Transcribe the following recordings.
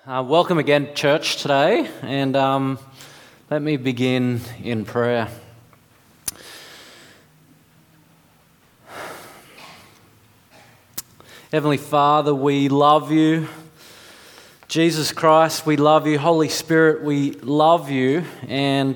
Welcome again, church, today, and let me begin in prayer. Heavenly Father, we love you. Jesus Christ, we love you. Holy Spirit, we love you, and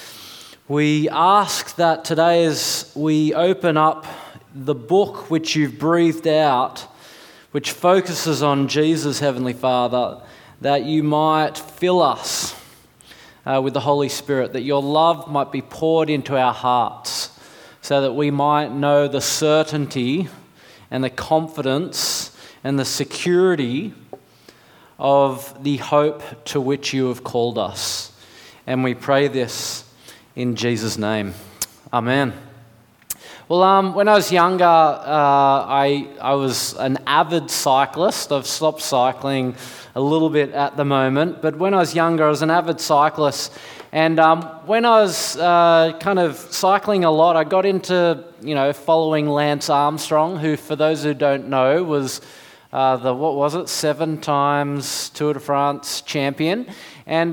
we ask that today as we open up the book which you've breathed out, which focuses on Jesus, Heavenly Father, that you might fill us with the Holy Spirit, that your love might be poured into our hearts so that we might know the certainty and the confidence and the security of the hope to which you have called us. And we pray this in Jesus' name. Amen. Well, when I was younger, I was an avid cyclist. I've stopped cycling a little bit at the moment, but when I was younger, I was an avid cyclist. And when I was kind of cycling a lot, I got into, following Lance Armstrong, who, for those who don't know, was the 7 times Tour de France champion. And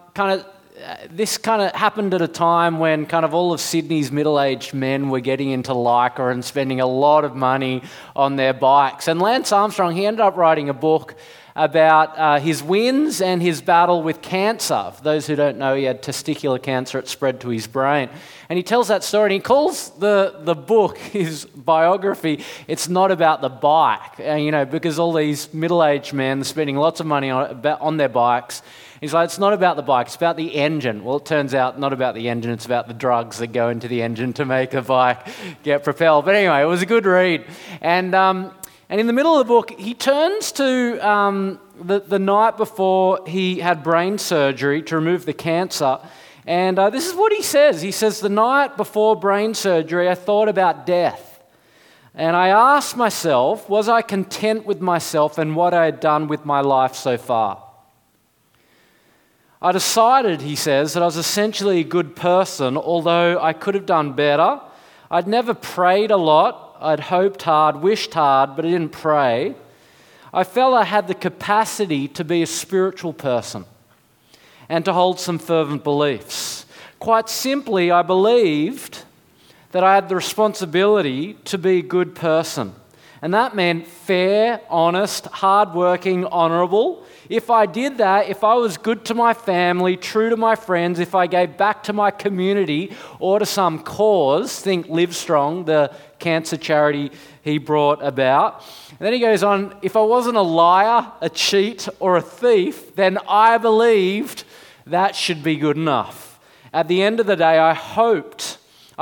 this happened at a time when kind of all of Sydney's middle-aged men were getting into Lycra and spending a lot of money on their bikes. And Lance Armstrong, he ended up writing a book about his wins and his battle with cancer. For those who don't know, he had testicular cancer. It spread to his brain. And he tells that story, and he calls the book, his biography, It's Not About the Bike. Because all these middle-aged men are spending lots of money on their bikes. He's like, it's not about the bike, it's about the engine. Well, it turns out not about the engine, it's about the drugs that go into the engine to make the bike get propelled. But anyway, it was a good read. And in the middle of the book, he turns to the night before he had brain surgery to remove the cancer. And this is what he says. He says, the night before brain surgery, I thought about death. And I asked myself, was I content with myself and what I had done with my life so far? I decided, he says, that I was essentially a good person, although I could have done better. I'd never prayed a lot. I'd hoped hard, wished hard, but I didn't pray. I felt I had the capacity to be a spiritual person and to hold some fervent beliefs. Quite simply, I believed that I had the responsibility to be a good person. And that meant fair, honest, hardworking, honourable. If I did that, if I was good to my family, true to my friends, if I gave back to my community or to some cause, think Livestrong, the cancer charity he brought about. And then he goes on, if I wasn't a liar, a cheat, or a thief, then I believed that should be good enough. At the end of the day, I hoped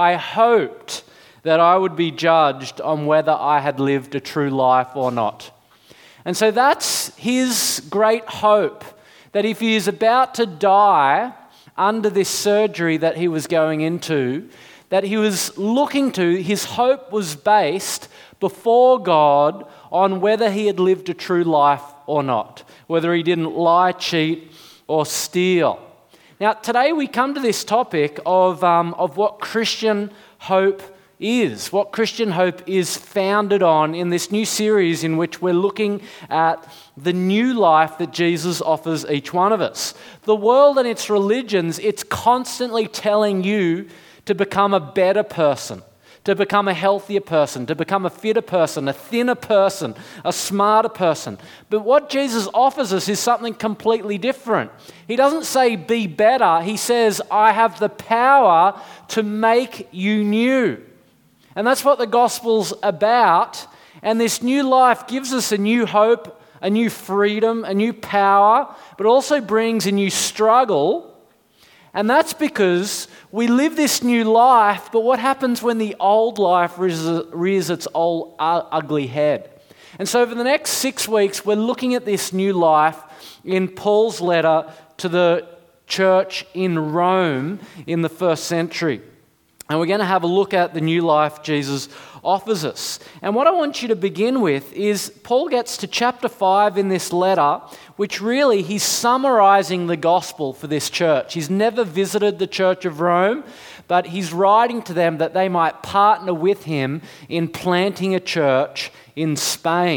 that I would be judged on whether I had lived a true life or not. And so that's his great hope, that if he is about to die under this surgery that he was going into, that he was looking to, his hope was based before God on whether he had lived a true life or not, whether he didn't lie, cheat, or steal. Now, today we come to this topic of what Christian hope is, what Christian hope is founded on in this new series in which we're looking at the new life that Jesus offers each one of us. The world and its religions, it's constantly telling you to become a better person, to become a healthier person, to become a fitter person, a thinner person, a smarter person. But what Jesus offers us is something completely different. He doesn't say be better. He says, I have the power to make you new. And that's what the gospel's about. And this new life gives us a new hope, a new freedom, a new power, but also brings a new struggle. And that's because we live this new life, but what happens when the old life rears its old ugly head? And so over the next 6 weeks, we're looking at this new life in Paul's letter to the church in Rome in the first century. And we're going to have a look at the new life Jesus offers us. And what I want you to begin with is Paul gets to chapter 5 in this letter, which really he's summarizing the gospel for this church. He's never visited the church of Rome, but he's writing to them that they might partner with him in planting a church in Spain.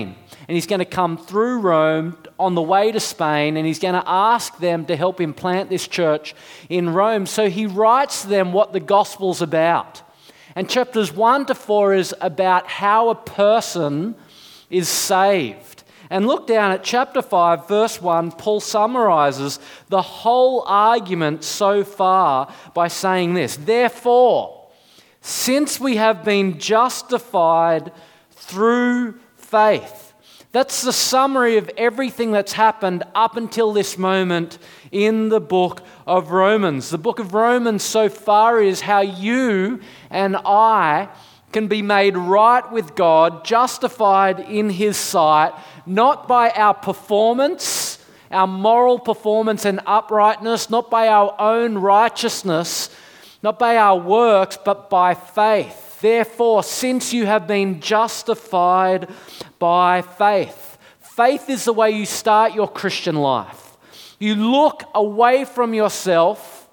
and he's going to come through Rome on the way to Spain, and he's going to ask them to help him plant this church in Rome. So he writes to them what the gospel's about. And chapters 1 to 4 is about how a person is saved. And look down at chapter 5, verse 1, Paul summarizes the whole argument so far by saying this: therefore, since we have been justified through faith. That's the summary of everything that's happened up until this moment in the book of Romans. The book of Romans so far is how you and I can be made right with God, justified in His sight, not by our performance, our moral performance and uprightness, not by our own righteousness, not by our works, but by faith. Therefore, since you have been justified by faith. Faith is the way you start your Christian life. You look away from yourself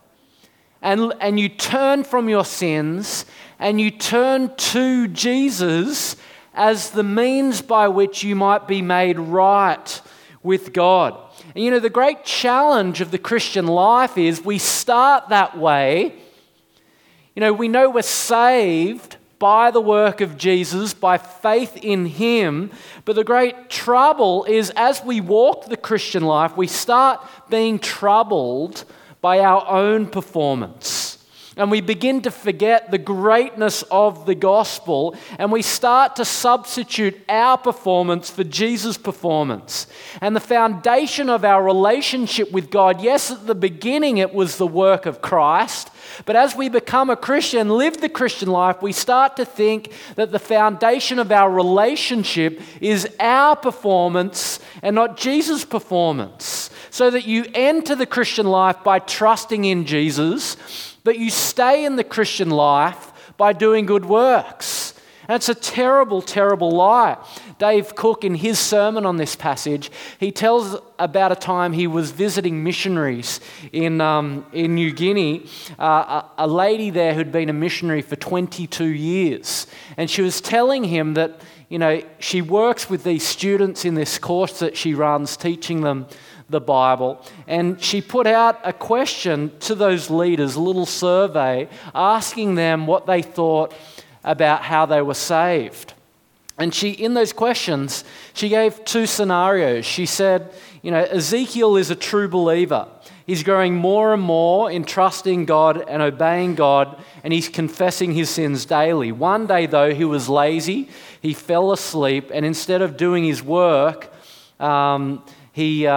and you turn from your sins and you turn to Jesus as the means by which you might be made right with God. And you know, the great challenge of the Christian life is we start that way. You know, we know we're saved by the work of Jesus, by faith in Him. But the great trouble is as we walk the Christian life, we start being troubled by our own performance. And we begin to forget the greatness of the gospel, and we start to substitute our performance for Jesus' performance. And the foundation of our relationship with God, yes, at the beginning it was the work of Christ, but as we become a Christian, live the Christian life, we start to think that the foundation of our relationship is our performance and not Jesus' performance. So that you enter the Christian life by trusting in Jesus, but you stay in the Christian life by doing good works. And it's a terrible, terrible lie. Dave Cook, in his sermon on this passage, he tells about a time he was visiting missionaries in New Guinea, a lady there who'd been a missionary for 22 years. And she was telling him that, you know, she works with these students in this course that she runs, teaching them the Bible, and she put out a question to those leaders, a little survey, asking them what they thought about how they were saved. And in those questions, she gave two scenarios. She said, you know, Ezekiel is a true believer. He's growing more and more in trusting God and obeying God, and he's confessing his sins daily. One day, though, he was lazy, he fell asleep, and instead of doing his work, he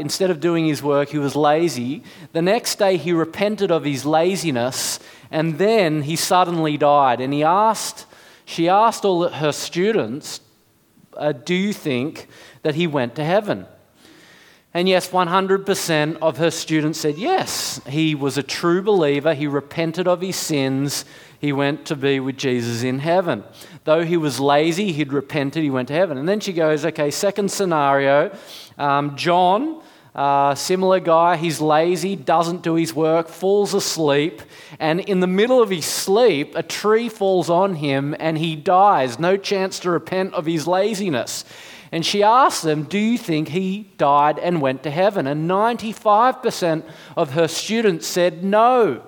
was lazy. The next day he repented of his laziness, and then he suddenly died. And she asked all her students, do you think that he went to heaven? And yes, 100% of her students said yes. He was a true believer. He repented of his sins. He went to be with Jesus in heaven. Though he was lazy, he'd repented, he went to heaven. And then she goes, okay, second scenario, John, similar guy, he's lazy, doesn't do his work, falls asleep, and in the middle of his sleep, a tree falls on him and he dies. No chance to repent of his laziness. And she asked them, do you think he died and went to heaven? And 95% of her students said no,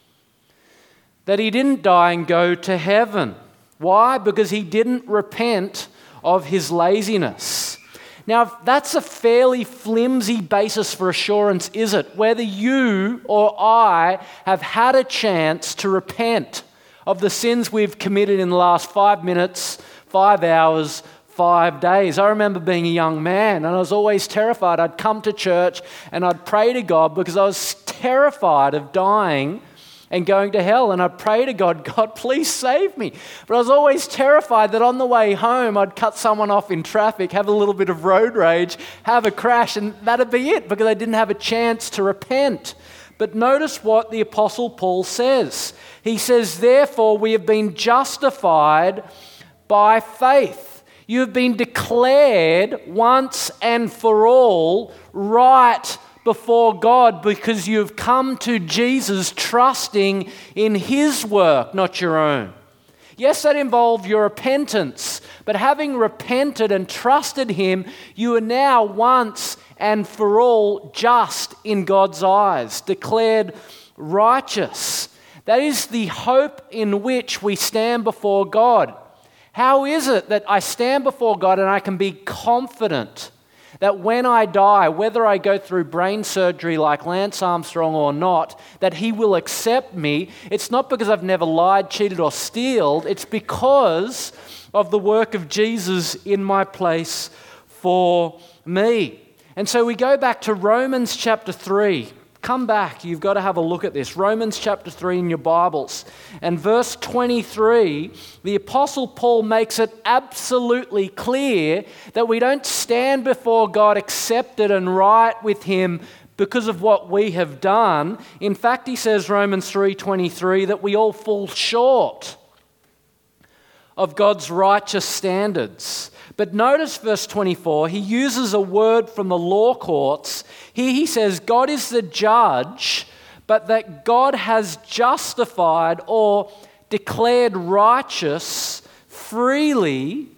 that he didn't die and go to heaven. Why? Because he didn't repent of his laziness. Now, that's a fairly flimsy basis for assurance, is it? Whether you or I have had a chance to repent of the sins we've committed in the last 5 minutes, 5 hours, 5 days. I remember being a young man and I was always terrified. I'd come to church and I'd pray to God because I was terrified of dying and going to hell. And I'd pray to God, God, please save me. But I was always terrified that on the way home, I'd cut someone off in traffic, have a little bit of road rage, have a crash, and that'd be it because I didn't have a chance to repent. But notice what the Apostle Paul says. He says, therefore, we have been justified by faith. You have been declared once and for all right before God because you have come to Jesus trusting in His work, not your own. Yes, that involved your repentance, but having repented and trusted him, you are now once and for all just in God's eyes, declared righteous. That is the hope in which we stand before God. How is it that I stand before God and I can be confident that when I die, whether I go through brain surgery like Lance Armstrong or not, that he will accept me? It's not because I've never lied, cheated, or stealed. It's because of the work of Jesus in my place for me. And so we go back to Romans chapter 3. Come back, you've got to have a look at this. Romans chapter 3 in your Bibles. And verse 23, the Apostle Paul makes it absolutely clear that we don't stand before God accepted and right with him because of what we have done. In fact, he says, Romans 3:23, that we all fall short of God's righteous standards. But notice verse 24, he uses a word from the law courts. Here he says, God is the judge, but that God has justified or declared righteous freely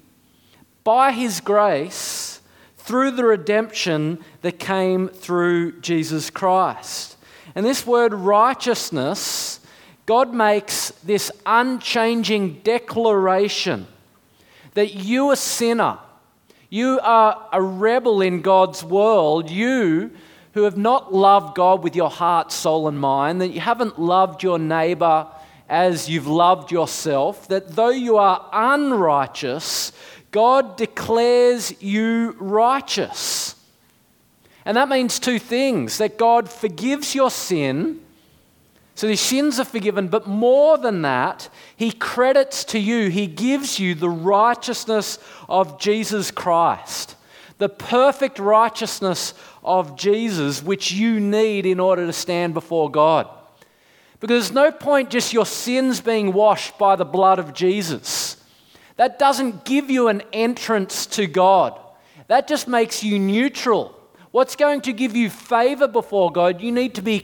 by his grace through the redemption that came through Jesus Christ. And this word righteousness, God makes this unchanging declaration that you, a sinner, you are a rebel in God's world, you who have not loved God with your heart, soul, and mind, that you haven't loved your neighbor as you've loved yourself, that though you are unrighteous, God declares you righteous. And that means two things: that God forgives your sin, so your sins are forgiven, but more than that, he credits to you, he gives you the righteousness of Jesus Christ, the perfect righteousness of Jesus, which you need in order to stand before God. Because there's no point just your sins being washed by the blood of Jesus. That doesn't give you an entrance to God. That just makes you neutral. What's going to give you favor before God? You need to be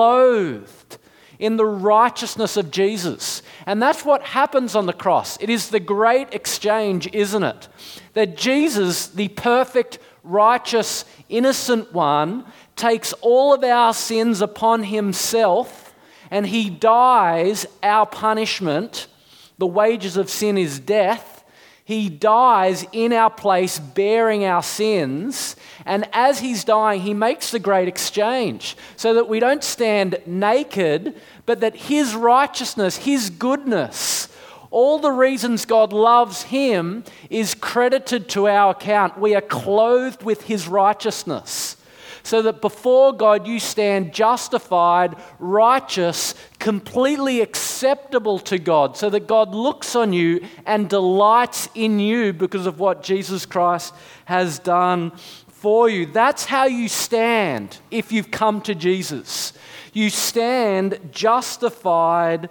clothed in the righteousness of Jesus. And that's what happens on the cross. It is the great exchange, isn't it? That Jesus, the perfect, righteous, innocent one, takes all of our sins upon himself, and he dies our punishment. The wages of sin is death. He dies in our place, bearing our sins. And as he's dying, he makes the great exchange so that we don't stand naked, but that his righteousness, his goodness, all the reasons God loves him is credited to our account. We are clothed with his righteousness, so that before God you stand justified, righteous, completely acceptable to God, so that God looks on you and delights in you because of what Jesus Christ has done for you. That's how you stand if you've come to Jesus. You stand justified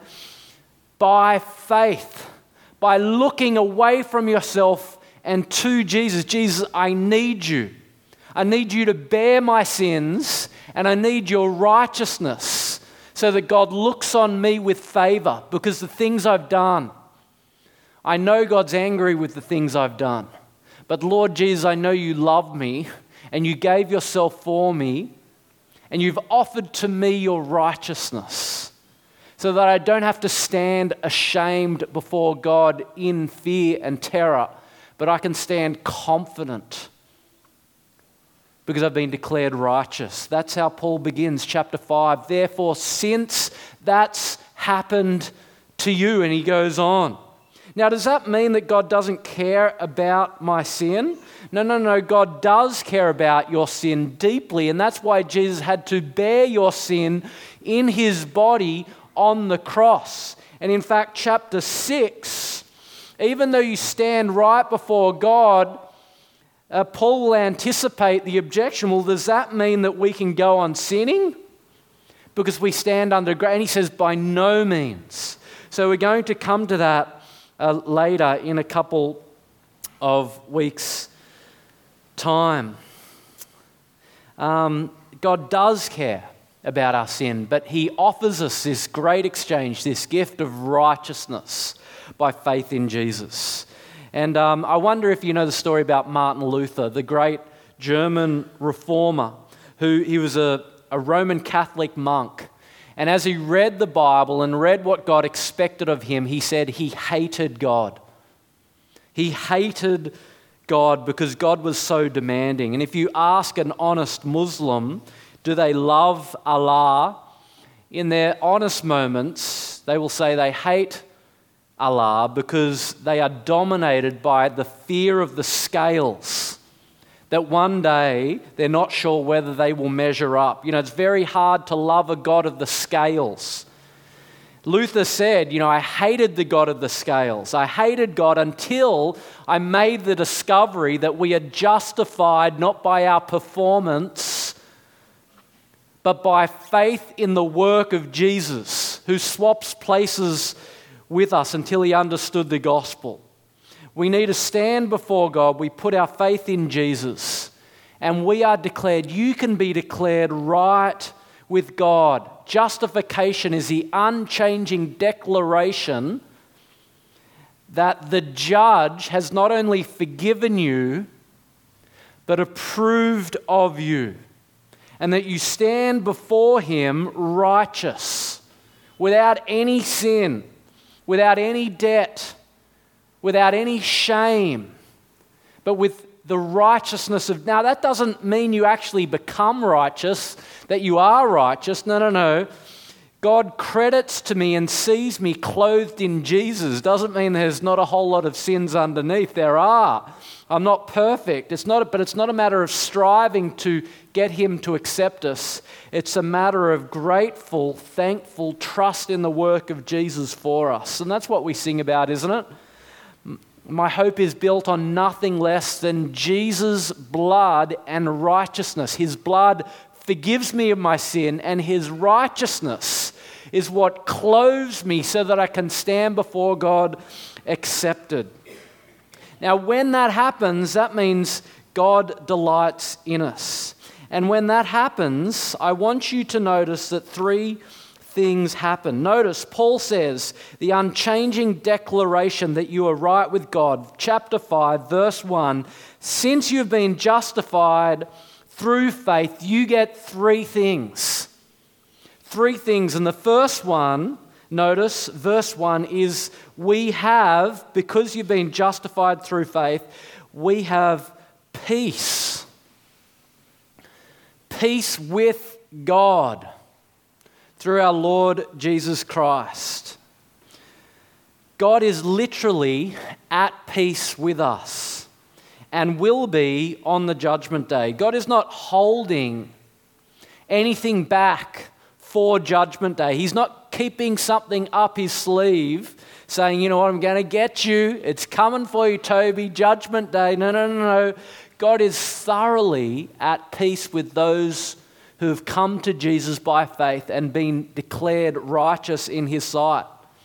by faith, by looking away from yourself and to Jesus. Jesus, I need you. I need you to bear my sins, and I need your righteousness so that God looks on me with favor because the things I've done. I know God's angry with the things I've done. But Lord Jesus, I know you love me and you gave yourself for me and you've offered to me your righteousness so that I don't have to stand ashamed before God in fear and terror, but I can stand confident because I've been declared righteous. That's how Paul begins chapter 5. Therefore, since that's happened to you, and he goes on. Now, does that mean that God doesn't care about my sin? No. God does care about your sin deeply, and that's why Jesus had to bear your sin in his body on the cross. And in fact, chapter 6, even though you stand right before God, Paul will anticipate the objection. Well, does that mean that we can go on sinning because we stand under grace? And he says, by no means. So we're going to come to that later in a couple of weeks' time. God does care about our sin, but he offers us this great exchange, this gift of righteousness, by faith in Jesus. And I wonder if you know the story about Martin Luther, the great German reformer, he was a Roman Catholic monk. And as he read the Bible and read what God expected of him, he said he hated God. He hated God because God was so demanding. And if you ask an honest Muslim, do they love Allah? In their honest moments, they will say they hate Allah because they are dominated by the fear of the scales, that one day they're not sure whether they will measure up. It's very hard to love a God of the scales. Luther said, I hated the God of the scales. I hated God until I made the discovery that we are justified not by our performance, but by faith in the work of Jesus, who swaps places with us until he understood the gospel. We need to stand before God. We put our faith in Jesus, and we are declared, you can be declared right with God. Justification is the unchanging declaration that the judge has not only forgiven you, but approved of you, and that you stand before him righteous, without any sin, without any debt, without any shame, but with the righteousness of... Now, that doesn't mean you actually become righteous, that you are righteous. No. God credits to me and sees me clothed in Jesus. Doesn't mean there's not a whole lot of sins underneath. There are. I'm not perfect. But it's not a matter of striving to get him to accept us. It's a matter of grateful, thankful trust in the work of Jesus for us. And that's what we sing about, isn't it? My hope is built on nothing less than Jesus' blood and righteousness. His blood forgives me of my sin, and his righteousness is what clothes me so that I can stand before God accepted. Now, when that happens, that means God delights in us. And when that happens, I want you to notice that three things happen. Notice, Paul says, the unchanging declaration that you are right with God. Chapter 5, verse 1, since you've been justified through faith, you get three things. Three things. And the first one, notice, verse 1 is, we have, because you've been justified through faith, we have peace. Peace with God through our Lord Jesus Christ. God is literally at peace with us and will be on the judgment day. God is not holding anything back for judgment day. He's not keeping something up his sleeve saying, you know what, I'm going to get you. It's coming for you, Toby. Judgment day. No. God is thoroughly at peace with those who have come to Jesus by faith and been declared righteous in his sight.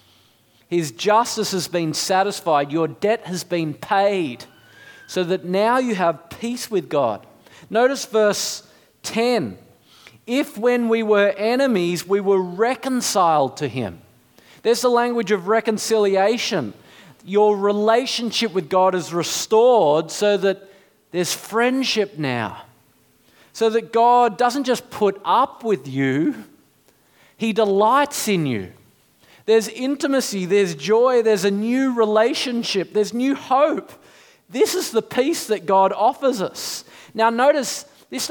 His justice has been satisfied. Your debt has been paid so that now you have peace with God. Notice verse 10. If when we were enemies, we were reconciled to him. There's the language of reconciliation. Your relationship with God is restored so that there's friendship now. So that God doesn't just put up with you, he delights in you. There's intimacy, there's joy, there's a new relationship, there's new hope. This is the peace that God offers us. Now notice, this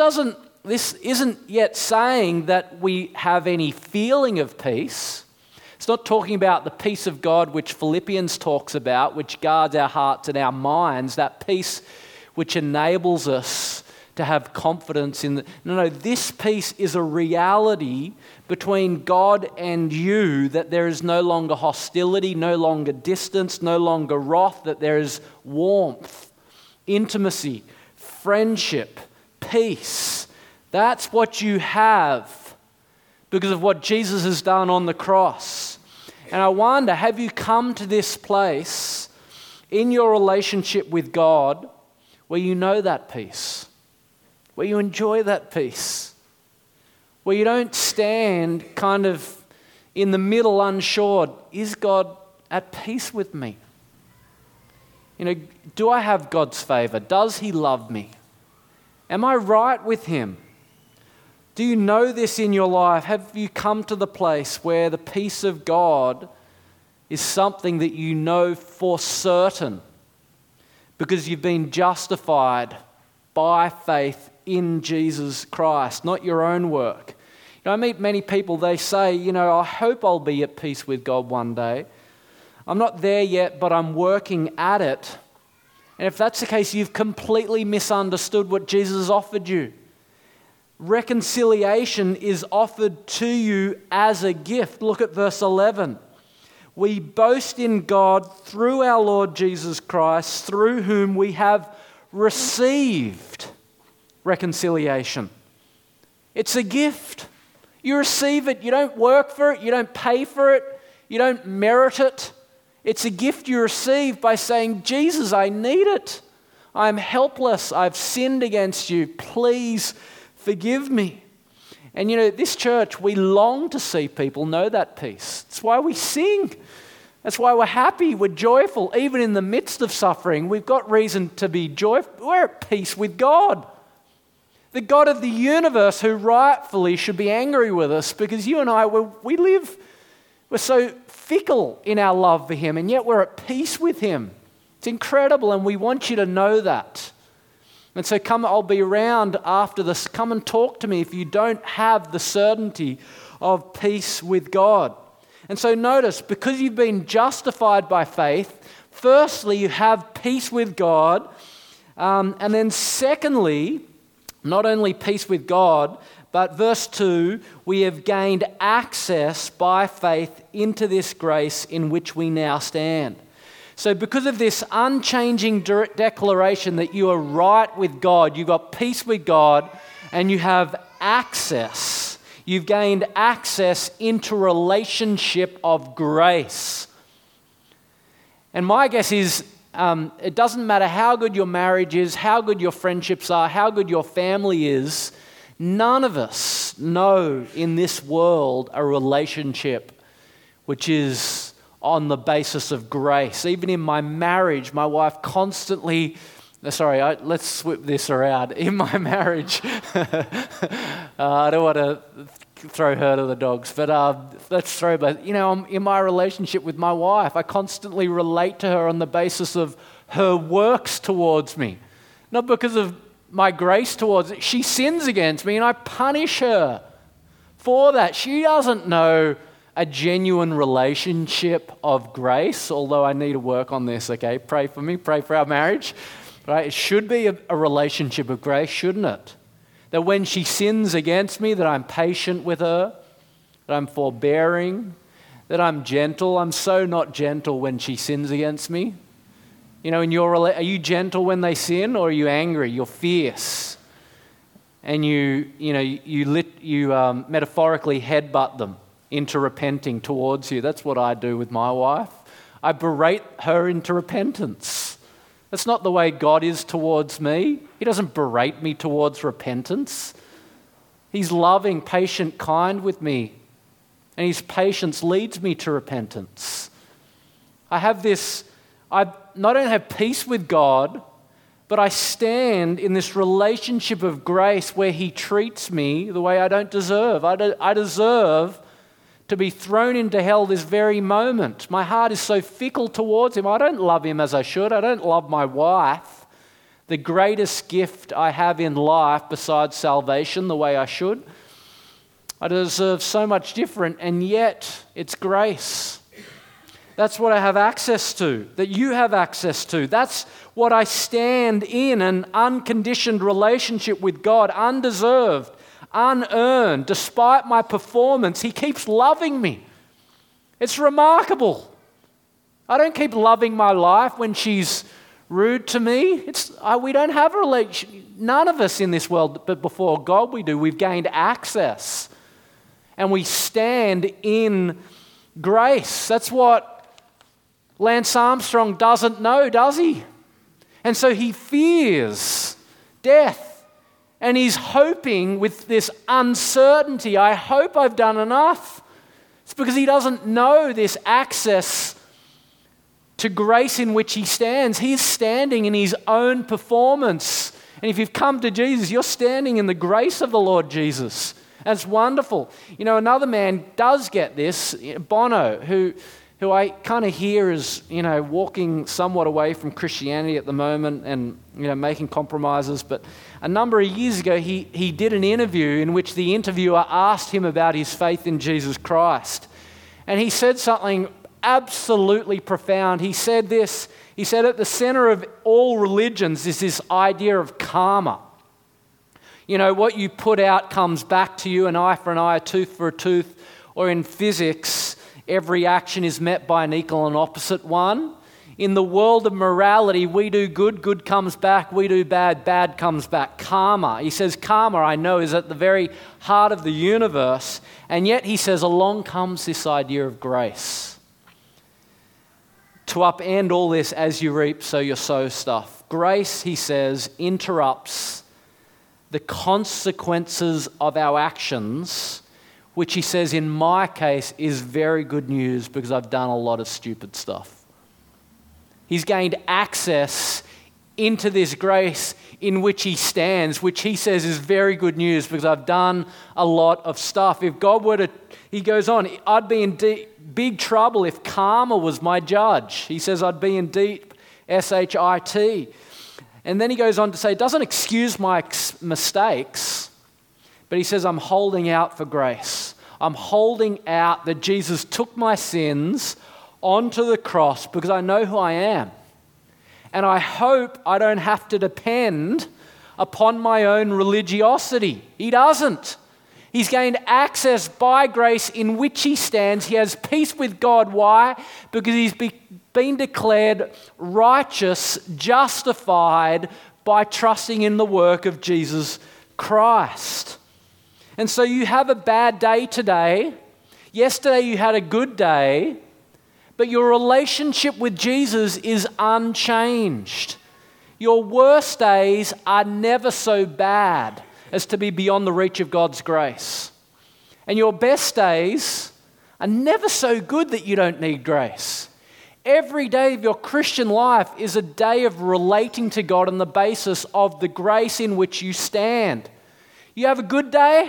isn't yet saying that we have any feeling of peace. It's not talking about the peace of God which Philippians talks about, which guards our hearts and our minds, that peace which enables us to have confidence in No, this peace is a reality between God and you, that there is no longer hostility, no longer distance, no longer wrath, that there is warmth, intimacy, friendship, peace. That's what you have because of what Jesus has done on the cross. And I wonder, have you come to this place in your relationship with God where you know that peace? Where you enjoy that peace, where you don't stand kind of in the middle unsure, is God at peace with me? Do I have God's favor? Does He love me? Am I right with Him? Do you know this in your life? Have you come to the place where the peace of God is something that you know for certain because you've been justified by faith in Jesus Christ, not your own work? I meet many people, they say, I hope I'll be at peace with God one day. I'm not there yet, but I'm working at it. And if that's the case, you've completely misunderstood what Jesus offered you. Reconciliation is offered to you as a gift. Look at verse 11. We boast in God through our Lord Jesus Christ, through whom we have received reconciliation. It's a gift. You receive it. You don't work for it. You don't pay for it. You don't merit it. It's a gift you receive by saying, Jesus, I need it. I'm helpless. I've sinned against you. Please forgive me. And this church, we long to see people know that peace. That's why we sing. That's why we're happy. We're joyful. Even in the midst of suffering, we've got reason to be joyful. We're at peace with God. The God of the universe, who rightfully should be angry with us because you and I, we're so fickle in our love for Him, and yet we're at peace with Him. It's incredible, and we want you to know that. And so I'll be around after this. Come and talk to me if you don't have the certainty of peace with God. And so notice, because you've been justified by faith, firstly, you have peace with God. And then secondly, not only peace with God, but verse 2, we have gained access by faith into this grace in which we now stand. So because of this unchanging declaration that you are right with God, you've got peace with God, and you have access. You've gained access into relationship of grace. And my guess is it doesn't matter how good your marriage is, how good your friendships are, how good your family is, none of us know in this world a relationship which is on the basis of grace. Even in my marriage, my wife constantly, let's swip this around. In my marriage, I don't want to throw her to the dogs, but in my relationship with my wife, I constantly relate to her on the basis of her works towards me, not because of my grace towards it. She sins against me and I punish her for that. She doesn't know a genuine relationship of grace, although I need to work on this, okay? Pray for me, pray for our marriage, right? It should be a relationship of grace, shouldn't it? That when she sins against me, that I'm patient with her, that I'm forbearing, that I'm gentle. I'm so not gentle when she sins against me. Are you gentle when they sin, or are you angry? You're fierce, and you metaphorically headbutt them into repenting towards you. That's what I do with my wife. I berate her into repentance. That's not the way God is towards me. He doesn't berate me towards repentance. He's loving, patient, kind with me, and His patience leads me to repentance. I not only have peace with God, but I stand in this relationship of grace where He treats me the way I don't deserve. I deserve to be thrown into hell this very moment. My heart is so fickle towards Him. I don't love Him as I should. I don't love my wife, the greatest gift I have in life besides salvation, the way I should. I deserve so much different, and yet it's grace. That's what I have access to, that you have access to. That's what I stand in, an unconditioned relationship with God, undeserved, unearned. Despite my performance, He keeps loving me. It's remarkable. I don't keep loving my life when she's rude to me. We don't have a relationship. None of us in this world, but before God we do. We've gained access. And we stand in grace. That's what Lance Armstrong doesn't know, does he? And so he fears death. And he's hoping with this uncertainty, I hope I've done enough. It's because he doesn't know this access to grace in which he stands. He's standing in his own performance. And if you've come to Jesus, you're standing in the grace of the Lord Jesus. That's wonderful. You know, another man does get this, Bono, who I kind of hear is, walking somewhat away from Christianity at the moment and, making compromises. But a number of years ago, he did an interview in which the interviewer asked him about his faith in Jesus Christ. And he said something absolutely profound. He said this, he said, at the center of all religions is this idea of karma. What you put out comes back to you, an eye for an eye, a tooth for a tooth. Or in physics, every action is met by an equal and opposite one. In the world of morality, we do good, good comes back. We do bad, bad comes back. Karma. He says karma, I know, is at the very heart of the universe. And yet, he says, along comes this idea of grace. To upend all this, as you reap, so you sow stuff. Grace, he says, interrupts the consequences of our actions, which he says in my case is very good news because I've done a lot of stupid stuff. He's gained access into this grace in which he stands, which he says is very good news because I've done a lot of stuff. If God were to, he goes on, I'd be in big trouble if karma was my judge. He says I'd be in deep S-H-I-T. And then he goes on to say, it doesn't excuse my mistakes, but he says, I'm holding out for grace. I'm holding out that Jesus took my sins onto the cross because I know who I am. And I hope I don't have to depend upon my own religiosity. He doesn't. He's gained access by grace in which he stands. He has peace with God. Why? Because he's been declared righteous, justified by trusting in the work of Jesus Christ. And so you have a bad day today. Yesterday you had a good day, but your relationship with Jesus is unchanged. Your worst days are never so bad as to be beyond the reach of God's grace. And your best days are never so good that you don't need grace. Every day of your Christian life is a day of relating to God on the basis of the grace in which you stand. You have a good day,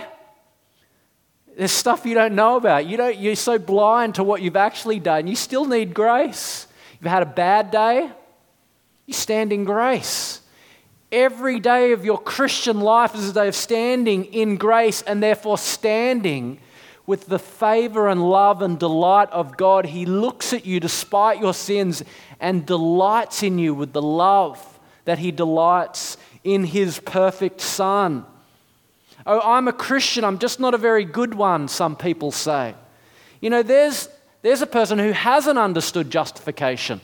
there's stuff you don't know about. You're so blind to what you've actually done. You still need grace. You've had a bad day, you stand in grace. Every day of your Christian life is a day of standing in grace and therefore standing with the favor and love and delight of God. He looks at you despite your sins and delights in you with the love that he delights in his perfect Son. Oh, I'm a Christian, I'm just not a very good one, some people say. There's a person who hasn't understood justification.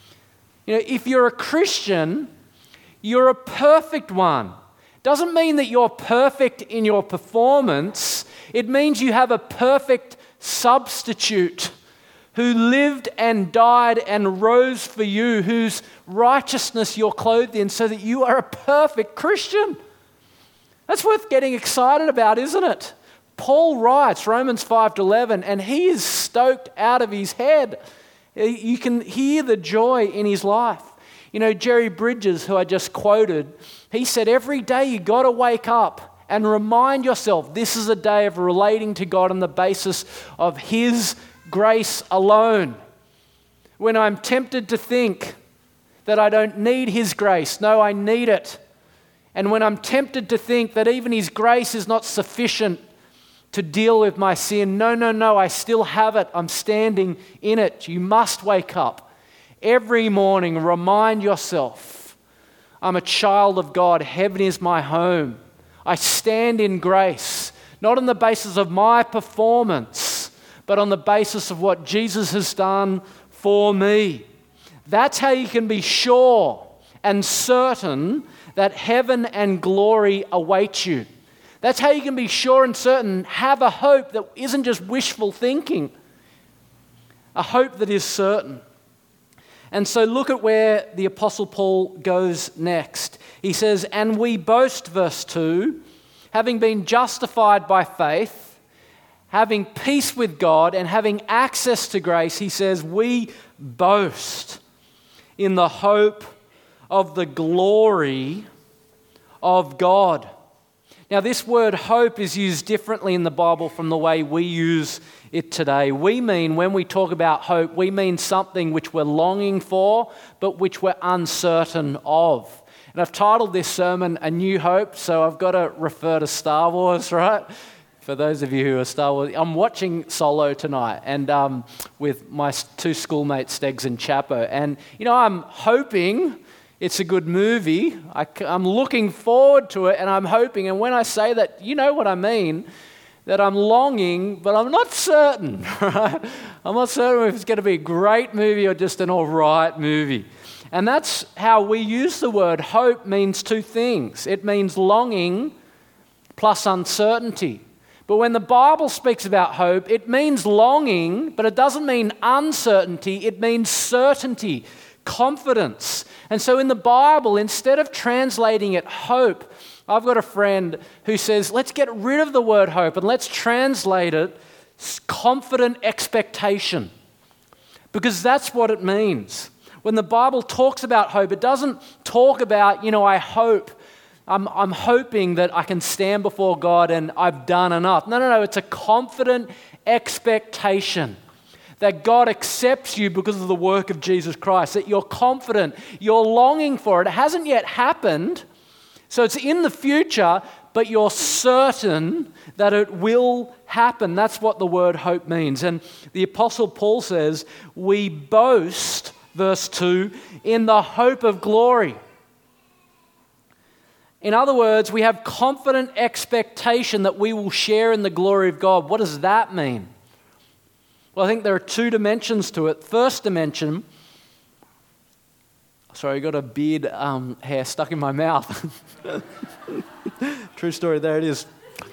If you're a Christian, you're a perfect one. Doesn't mean that you're perfect in your performance. It means you have a perfect substitute who lived and died and rose for you, whose righteousness you're clothed in, so that you are a perfect Christian. That's worth getting excited about, isn't it? Paul writes Romans 5-11, and he is stoked out of his head. You can hear the joy in his life. Jerry Bridges, who I just quoted, he said, every day you got to wake up and remind yourself this is a day of relating to God on the basis of his grace alone. When I'm tempted to think that I don't need his grace, no, I need it. And when I'm tempted to think that even his grace is not sufficient to deal with my sin, no, I still have it. I'm standing in it. You must wake up. Every morning, remind yourself, I'm a child of God. Heaven is my home. I stand in grace, not on the basis of my performance, but on the basis of what Jesus has done for me. That's how you can be sure and certain that heaven and glory await you. That's how you can be sure and certain, have a hope that isn't just wishful thinking, a hope that is certain. And so look at where the Apostle Paul goes next. He says, and we boast, verse 2, having been justified by faith, having peace with God, and having access to grace, he says, we boast. in the hope of the glory of God. Now, this word hope is used differently in the Bible from the way we use it today. When we talk about hope, we mean something which we're longing for, but which we're uncertain of. And I've titled this sermon A New Hope, so I've got to refer to Star Wars, right? For those of you who are Star Wars, I'm watching Solo tonight, and with my two schoolmates, Stegs and Chapo. And, I'm hoping it's a good movie. I'm looking forward to it, and I'm hoping, and when I say that, you know what I mean, that I'm longing, but I'm not certain, right? I'm not certain if it's going to be a great movie or just an all right movie. And that's how we use the word hope. Means two things. It means longing plus uncertainty. But when the Bible speaks about hope, it means longing, but it doesn't mean uncertainty. It means certainty, confidence. And so in the Bible, instead of translating it hope, I've got a friend who says, let's get rid of the word hope and let's translate it confident expectation. Because that's what it means. When the Bible talks about hope, it doesn't talk about, I hope. I'm hoping that I can stand before God and I've done enough. No. It's a confident expectation that God accepts you because of the work of Jesus Christ, that you're confident, you're longing for it. It hasn't yet happened, so it's in the future, but you're certain that it will happen. That's what the word hope means. And the Apostle Paul says, we boast, verse 2, in the hope of glory. In other words, we have confident expectation that we will share in the glory of God. What does that mean? Well, I think there are two dimensions to it. First dimension, sorry, I got a beard hair stuck in my mouth. True story, there it is.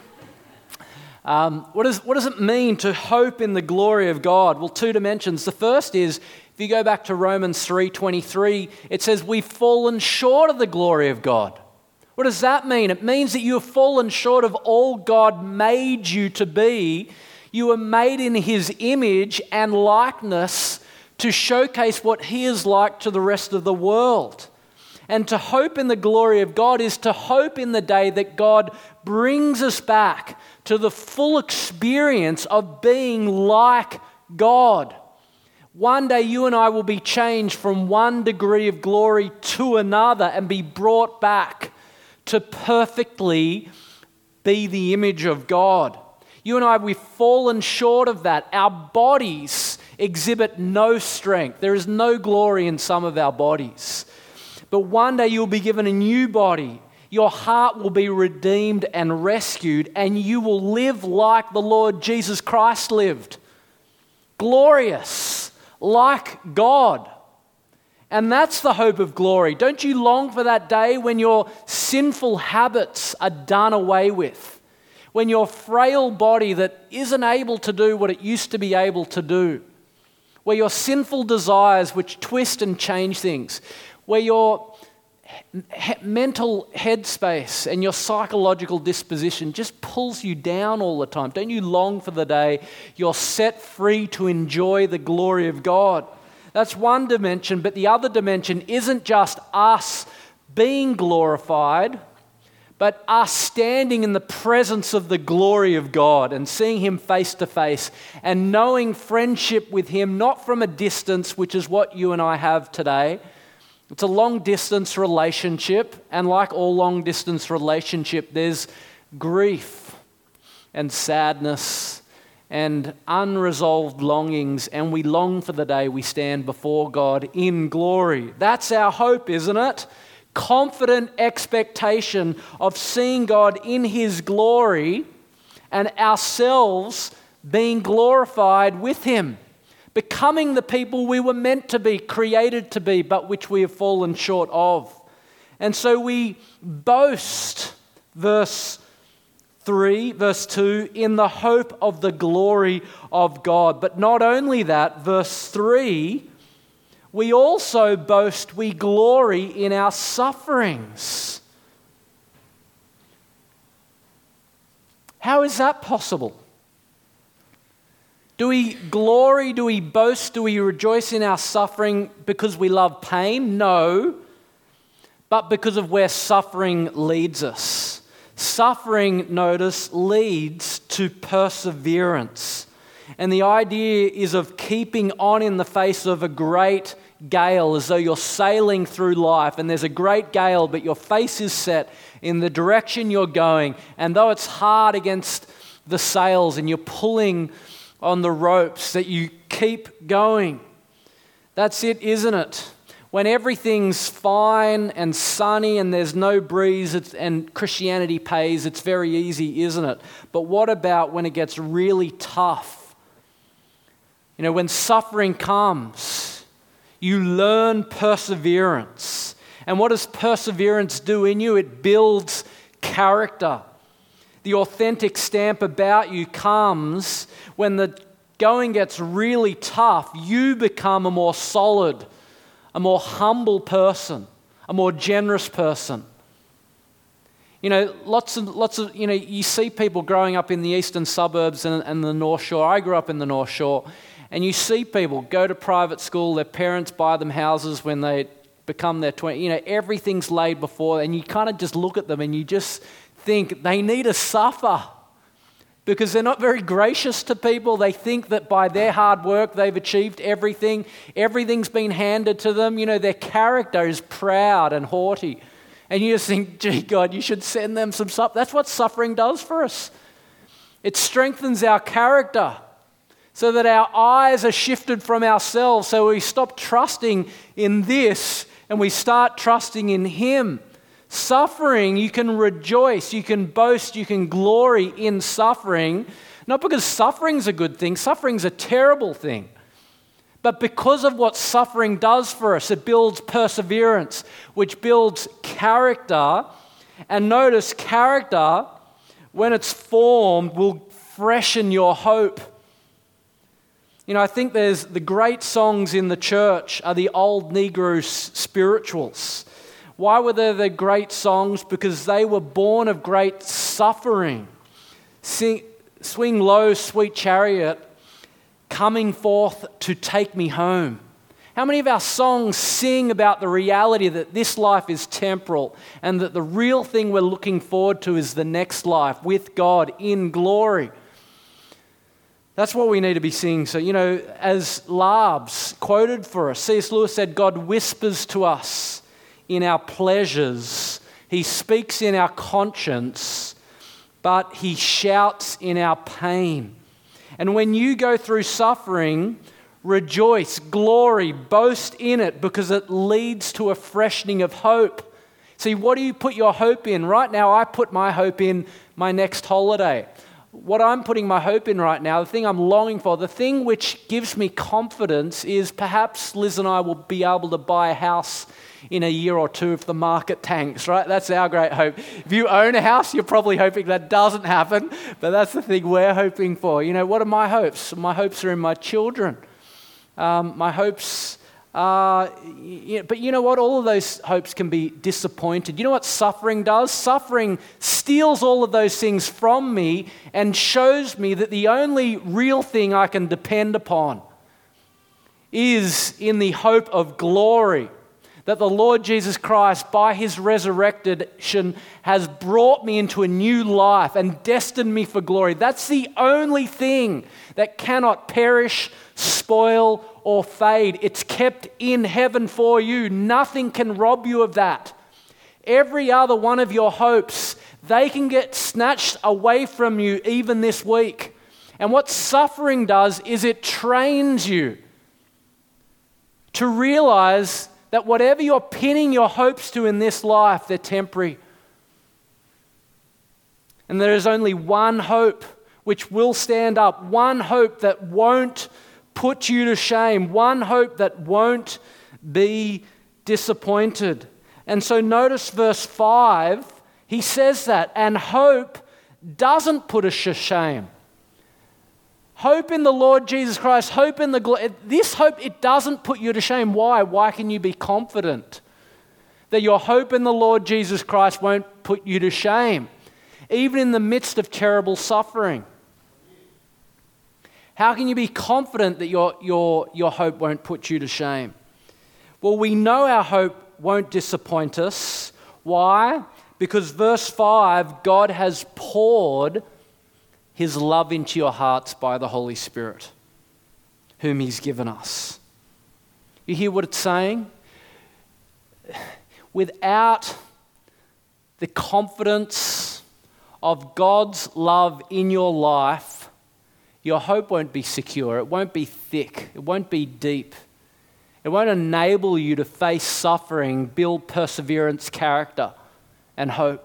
What does it mean to hope in the glory of God? Well, two dimensions. The first is, if you go back to Romans 3:23, it says, we've fallen short of the glory of God. What does that mean? It means that you have fallen short of all God made you to be. You were made in His image and likeness to showcase what He is like to the rest of the world. And to hope in the glory of God is to hope in the day that God brings us back to the full experience of being like God. One day you and I will be changed from one degree of glory to another and be brought back to perfectly be the image of God. You and I, we've fallen short of that. Our bodies exhibit no strength. There is no glory in some of our bodies. But one day you'll be given a new body. Your heart will be redeemed and rescued, and you will live like the Lord Jesus Christ lived. Glorious, like God. And that's the hope of glory. Don't you long for that day when your sinful habits are done away with? When your frail body that isn't able to do what it used to be able to do? Where your sinful desires which twist and change things? Where your mental headspace and your psychological disposition just pulls you down all the time? Don't you long for the day you're set free to enjoy the glory of God? That's one dimension, but the other dimension isn't just us being glorified, but us standing in the presence of the glory of God and seeing Him face to face and knowing friendship with Him, not from a distance, which is what you and I have today. It's a long-distance relationship, and like all long-distance relationship, there's grief and sadness and unresolved longings, and we long for the day we stand before God in glory. That's our hope, isn't it? Confident expectation of seeing God in His glory and ourselves being glorified with Him, becoming the people we were meant to be, created to be, but which we have fallen short of. And so we boast, verse 2, in the hope of the glory of God. But not only that, verse 3, we also boast, we glory in our sufferings. How is that possible? Do we glory? Do we boast? Do we rejoice in our suffering because we love pain? No, but because of where suffering leads us. Suffering, notice, leads to perseverance. And the idea is of keeping on in the face of a great gale, as though you're sailing through life and there's a great gale, but your face is set in the direction you're going. And though it's hard against the sails and you're pulling on the ropes, that you keep going. That's it, isn't it? When everything's fine and sunny and there's no breeze and Christianity pays, it's very easy, isn't it? But what about when it gets really tough? You know, when suffering comes, you learn perseverance. And what does perseverance do in you? It builds character. The authentic stamp about you comes when the going gets really tough. You become a more solid, a more humble person, a more generous person. You know, lots of, you see people growing up in the eastern suburbs and the North Shore. I grew up in the North Shore. And you see people go to private school, their parents buy them houses when they become their 20, everything's laid before, and you kind of just look at them and you just think they need to suffer because they're not very gracious to people. They think that by their hard work they've achieved everything. Everything's been handed to them. Their character is proud and haughty. And you just think, gee, God, you should send them some suffering. That's what suffering does for us. It strengthens our character, so that our eyes are shifted from ourselves, so we stop trusting in this and we start trusting in Him. Suffering, you can rejoice, you can boast, you can glory in suffering, not because suffering's a good thing, suffering's a terrible thing, but because of what suffering does for us. It builds perseverance, which builds character. And notice, character, when it's formed, will freshen your hope. I think there's the great songs in the church are the old Negro spirituals. Why were they the great songs? Because they were born of great suffering. Swing low, sweet chariot, coming forth to take me home. How many of our songs sing about the reality that this life is temporal and that the real thing we're looking forward to is the next life with God in glory? That's what we need to be singing. So, as Labs quoted for us, C.S. Lewis said, God whispers to us in our pleasures. He speaks in our conscience, but He shouts in our pain. And when you go through suffering, rejoice, glory, boast in it, because it leads to a freshening of hope. See, what do you put your hope in? Right now, I put my hope in my next holiday. What I'm putting my hope in right now, the thing I'm longing for, the thing which gives me confidence is perhaps Liz and I will be able to buy a house in a year or two if the market tanks, right? That's our great hope. If you own a house, you're probably hoping that doesn't happen, but that's the thing we're hoping for. What are my hopes? My hopes are in my children. My hopes but you know what? All of those hopes can be disappointed. You know what suffering does? Suffering steals all of those things from me and shows me that the only real thing I can depend upon is in the hope of glory. That the Lord Jesus Christ, by His resurrection, has brought me into a new life and destined me for glory. That's the only thing that cannot perish, spoil, or fade. It's kept in heaven for you. Nothing can rob you of that. Every other one of your hopes, they can get snatched away from you even this week. And what suffering does is it trains you to realize that whatever you're pinning your hopes to in this life, they're temporary. And there is only one hope which will stand up, one hope that won't put you to shame, one hope that won't be disappointed. And so notice verse 5, he says that, and hope doesn't put us to shame. Hope in the Lord Jesus Christ, hope in the glory. This hope, it doesn't put you to shame. Why? Why can you be confident that your hope in the Lord Jesus Christ won't put you to shame, even in the midst of terrible suffering? How can you be confident that your hope won't put you to shame? Well, we know our hope won't disappoint us. Why? Because verse 5, God has poured his love into your hearts by the Holy Spirit, whom he's given us. You hear what it's saying? Without the confidence of God's love in your life, your hope won't be secure. It won't be thick. It won't be deep. It won't enable you to face suffering, build perseverance, character, and hope.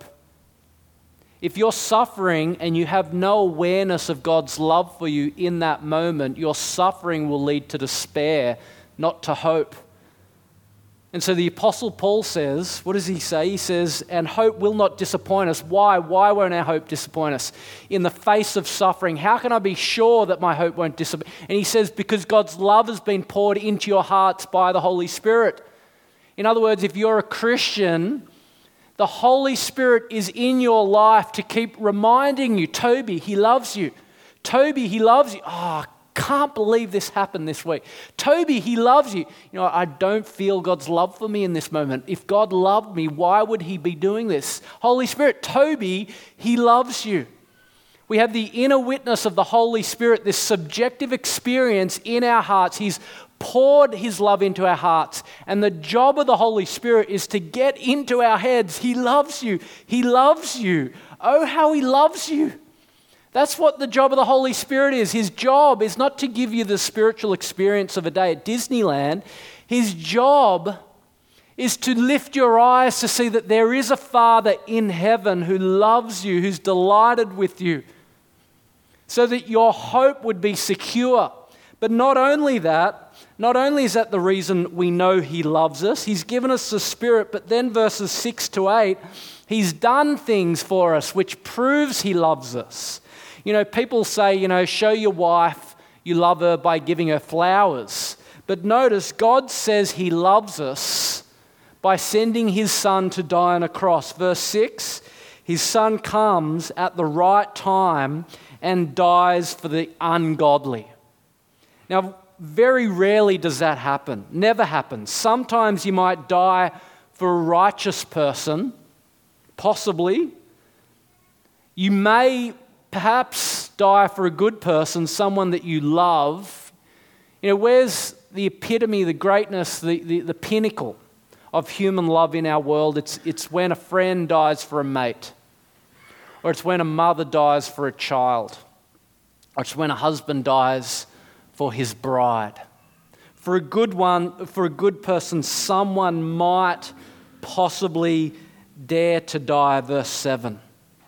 If you're suffering and you have no awareness of God's love for you in that moment, your suffering will lead to despair, not to hope. And so the Apostle Paul says, what does he say? He says, and hope will not disappoint us. Why? Why won't our hope disappoint us? In the face of suffering, how can I be sure that my hope won't disappoint? And he says, because God's love has been poured into your hearts by the Holy Spirit. In other words, if you're a Christian, the Holy Spirit is in your life to keep reminding you, Toby, he loves you. Toby, he loves you. Oh, can't believe this happened this week. Toby, he loves you. You know, I don't feel God's love for me in this moment. If God loved me, why would he be doing this? Holy Spirit, Toby, he loves you. We have the inner witness of the Holy Spirit, this subjective experience in our hearts. He's poured his love into our hearts. And the job of the Holy Spirit is to get into our heads. He loves you. He loves you. Oh, how he loves you. That's what the job of the Holy Spirit is. His job is not to give you the spiritual experience of a day at Disneyland. His job is to lift your eyes to see that there is a Father in heaven who loves you, who's delighted with you, so that your hope would be secure. But not only that, not only is that the reason we know he loves us, he's given us the Spirit, but then verses 6 to 8, he's done things for us which proves he loves us. You know, people say, you know, show your wife you love her by giving her flowers. But notice, God says he loves us by sending his Son to die on a cross. Verse 6, his Son comes at the right time and dies for the ungodly. Now, very rarely does that happen. Never happens. Sometimes you might die for a righteous person, possibly. You may perhaps die for a good person, someone that you love. You know, where's the epitome, the greatness, the pinnacle of human love in our world? It's when a friend dies for a mate, or it's when a mother dies for a child, or it's when a husband dies for his bride. For a good person, someone might possibly dare to die, verse 7.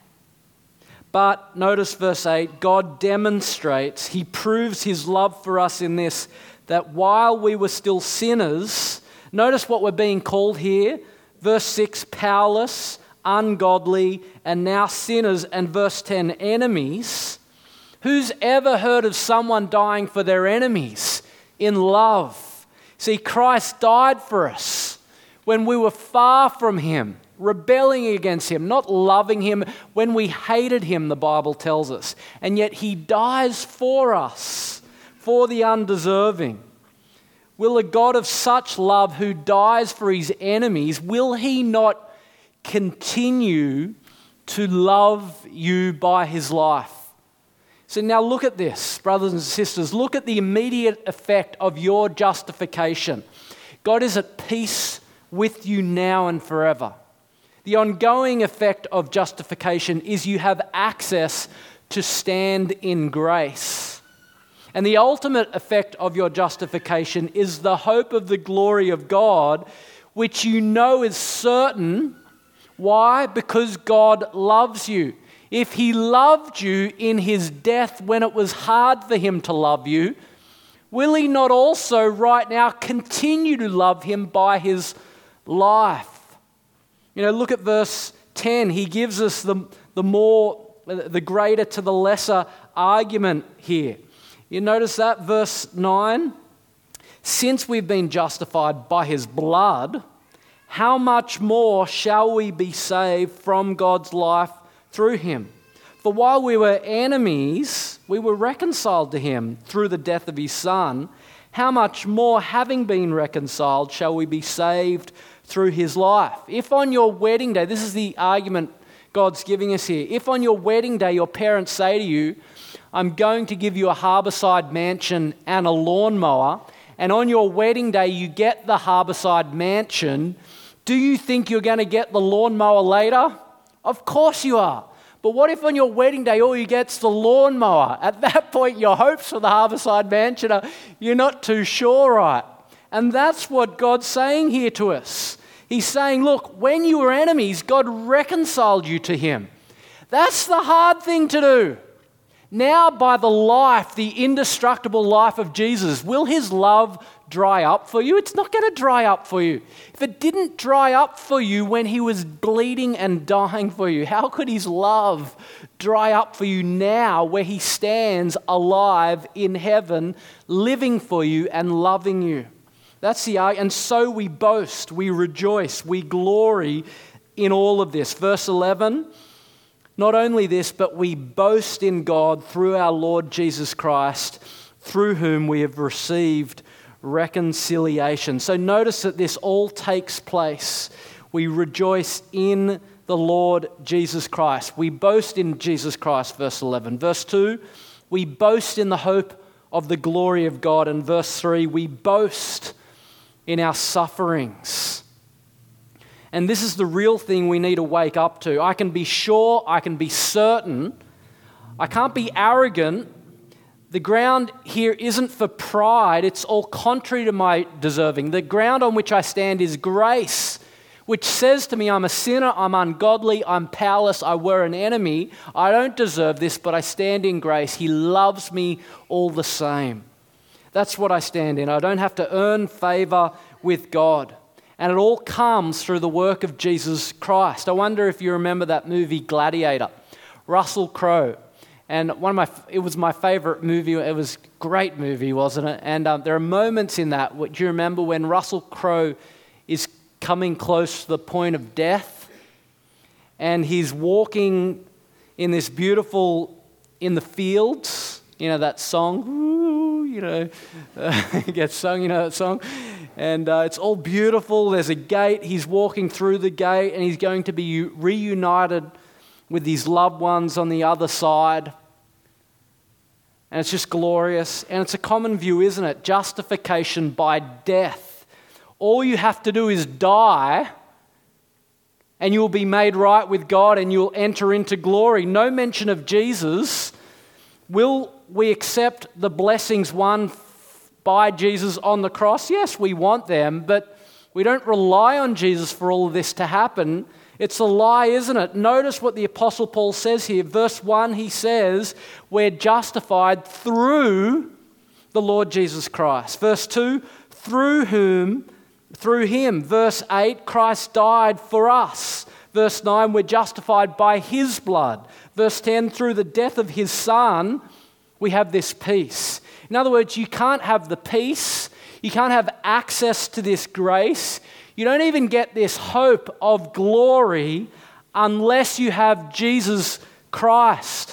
But notice verse 8, God demonstrates, he proves his love for us in this, that while we were still sinners, notice what we're being called here, verse 6, powerless, ungodly, and now sinners, and verse 10, enemies. Who's ever heard of someone dying for their enemies in love? See, Christ died for us when we were far from him, rebelling against him, not loving him, when we hated him, the Bible tells us. And yet he dies for us, for the undeserving. Will a God of such love who dies for his enemies, will he not continue to love you by his life? So now look at this, brothers and sisters. Look at the immediate effect of your justification. God is at peace with you now and forever. The ongoing effect of justification is you have access to stand in grace. And the ultimate effect of your justification is the hope of the glory of God, which you know is certain. Why? Because God loves you. If he loved you in his death when it was hard for him to love you, will he not also right now continue to love him by his life? You know, look at verse 10. He gives us the greater to the lesser argument here. You notice that? Verse 9. Since we've been justified by his blood, how much more shall we be saved from God's life through him? For while we were enemies, we were reconciled to him through the death of his Son. How much more, having been reconciled, shall we be saved through his life? If on your wedding day, this is the argument God's giving us here. If on your wedding day your parents say to you, I'm going to give you a harbourside mansion and a lawnmower, and on your wedding day you get the harbourside mansion, do you think you're going to get the lawnmower later? Of course you are. But what if on your wedding day all you get's the lawnmower? At that point, your hopes for the harbourside mansion you're not too sure, right? And that's what God's saying here to us. He's saying, look, when you were enemies, God reconciled you to him. That's the hard thing to do. Now, by the life, the indestructible life of Jesus, will his love dry up for you? It's not going to dry up for you. If it didn't dry up for you when he was bleeding and dying for you, how could his love dry up for you now where he stands alive in heaven, living for you and loving you? That's the argument. And so we boast, we rejoice, we glory in all of this. Verse 11, not only this, but we boast in God through our Lord Jesus Christ, through whom we have received reconciliation. So notice that this all takes place. We rejoice in the Lord Jesus Christ. We boast in Jesus Christ, verse 11. Verse 2, we boast in the hope of the glory of God. And verse 3, we boast in our sufferings. And this is the real thing we need to wake up to. I can be sure, I can be certain, I can't be arrogant. The ground here isn't for pride, it's all contrary to my deserving. The ground on which I stand is grace, which says to me, I'm a sinner, I'm ungodly, I'm powerless, I were an enemy. I don't deserve this, but I stand in grace. He loves me all the same. That's what I stand in. I don't have to earn favor with God. And it all comes through the work of Jesus Christ. I wonder if you remember that movie Gladiator, Russell Crowe. And it was my favorite movie. It was a great movie, wasn't it? And there are moments in that. Do you remember when Russell Crowe is coming close to the point of death? And he's walking in this beautiful, in the fields. You know that song? Ooh, it gets sung, that song? And it's all beautiful. There's a gate. He's walking through the gate and he's going to be reunited with his loved ones on the other side. And it's just glorious. And it's a common view, isn't it? Justification by death. All you have to do is die and you'll be made right with God and you'll enter into glory. No mention of Jesus. Will we accept the blessings won by Jesus on the cross? Yes, we want them, but we don't rely on Jesus for all of this to happen. It's a lie, isn't it? Notice what the Apostle Paul says here. Verse 1, he says, we're justified through the Lord Jesus Christ. Verse 2, through him. Verse 8, Christ died for us. Verse 9, we're justified by his blood. Verse 10, through the death of his Son, we have this peace. In other words, you can't have the peace, you can't have access to this grace, you don't even get this hope of glory unless you have Jesus Christ.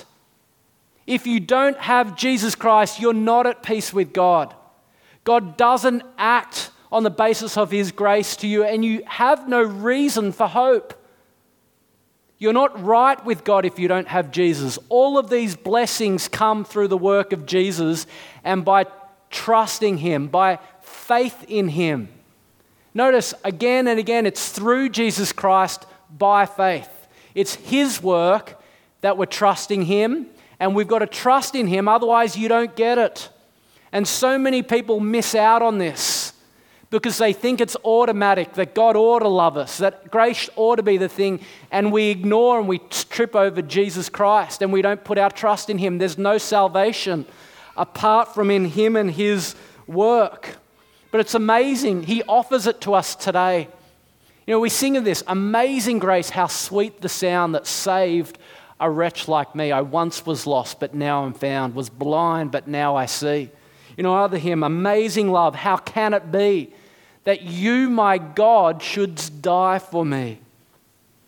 If you don't have Jesus Christ, you're not at peace with God. God doesn't act on the basis of his grace to you, and you have no reason for hope. You're not right with God if you don't have Jesus. All of these blessings come through the work of Jesus and by trusting him, by faith in him. Notice again and again, it's through Jesus Christ by faith. It's his work that we're trusting him, and we've got to trust in him, otherwise you don't get it. And so many people miss out on this because they think it's automatic, that God ought to love us, that grace ought to be the thing, and we ignore and we trip over Jesus Christ and we don't put our trust in him. There's no salvation apart from in him and his work. But it's amazing. He offers it to us today. We sing of this, amazing grace, how sweet the sound that saved a wretch like me. I once was lost, but now I'm found, was blind, but now I see. Other hymn, amazing love, how can it be that you, my God, shouldst die for me?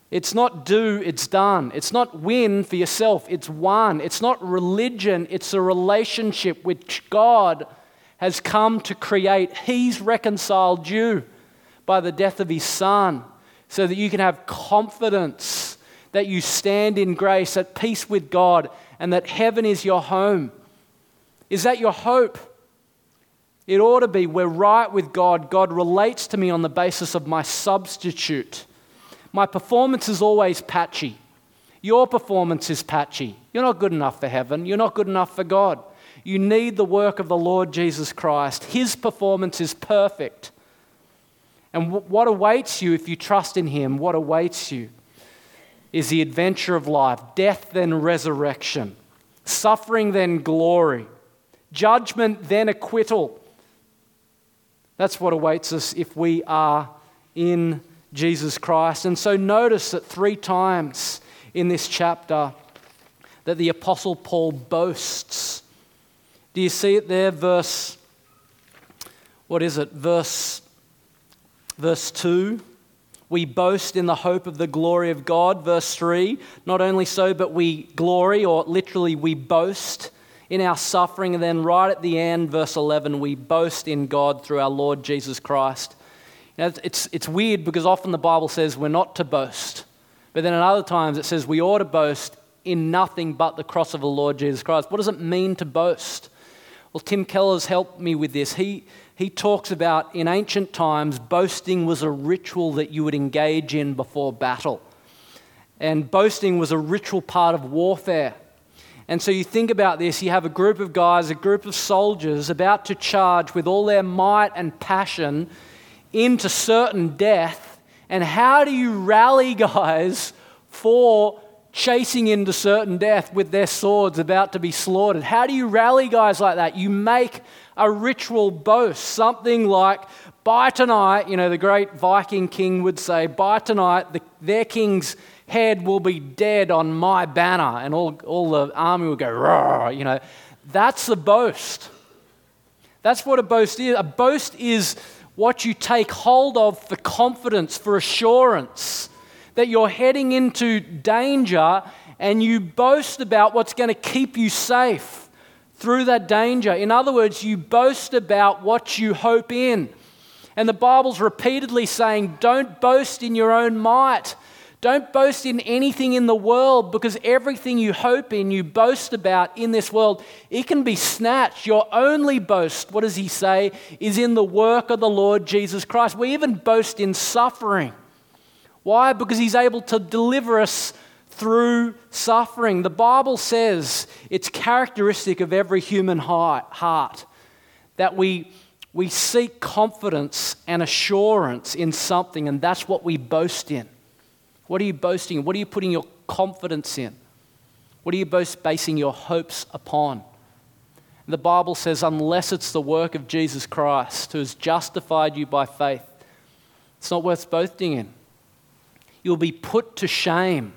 It's not do, it's done. It's not win for yourself, it's won. It's not religion, it's a relationship which God has come to create. He's reconciled you by the death of his Son so that you can have confidence that you stand in grace, at peace with God, and that heaven is your home. Is that your hope? It ought to be. We're right with God. God relates to me on the basis of my substitute. My performance is always patchy. Your performance is patchy. You're not good enough for heaven. You're not good enough for God. You need the work of the Lord Jesus Christ. His performance is perfect. And what awaits you if you trust in him, what awaits you is the adventure of life. Death, then resurrection. Suffering, then glory. Judgment, then acquittal. That's what awaits us if we are in Jesus Christ. And so notice that 3 times in this chapter that the Apostle Paul boasts. Do you see it there? Verse 2. We boast in the hope of the glory of God. Verse 3. Not only so, but we glory, or literally we boast in our suffering. And then right at the end, verse 11, we boast in God through our Lord Jesus Christ. You know, it's weird because often the Bible says we're not to boast. But then at other times it says we ought to boast in nothing but the cross of the Lord Jesus Christ. What does it mean to boast? Well, Tim Keller's helped me with this. He talks about in ancient times, boasting was a ritual that you would engage in before battle. And boasting was a ritual part of warfare. And so you think about this, you have a group of guys, a group of soldiers about to charge with all their might and passion into certain death. And how do you rally guys for chasing into certain death with their swords about to be slaughtered? How do you rally guys like that? You make a ritual boast, something like, by tonight, you know, the great Viking king would say, by tonight, their king's head will be dead on my banner, and all the army would go, roar, you know. That's a boast. That's what a boast is. A boast is what you take hold of for confidence, for assurance, that you're heading into danger, and you boast about what's going to keep you safe through that danger. In other words, you boast about what you hope in. And the Bible's repeatedly saying, don't boast in your own might. Don't boast in anything in the world, because everything you hope in, you boast about in this world, it can be snatched. Your only boast, what does he say, is in the work of the Lord Jesus Christ. We even boast in suffering. Why? Because he's able to deliver us through suffering. The Bible says it's characteristic of every human heart that we seek confidence and assurance in something, and that's what we boast in. What are you boasting in? What are you putting your confidence in? What are you basing your hopes upon? And the Bible says, unless it's the work of Jesus Christ who has justified you by faith, it's not worth boasting in. You'll be put to shame.